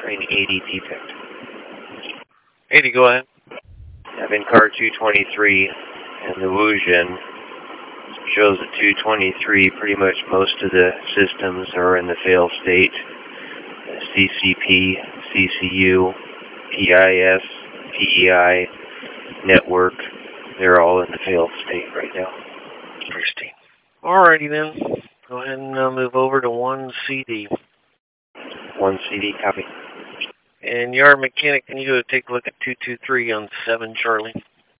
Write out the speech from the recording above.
train 80 defect. 80, go ahead. Having car 223 and the Wuzhen shows at 223 pretty much most of the systems are in the fail state. CCP, CCU, PIS, PEI, network, they're all in the failed state right now. Interesting. Alrighty then. Go ahead and move over to 1 CD. 1 CD, copy. And Yard Mechanic, can you go take a look at 223 on 7 Charlie?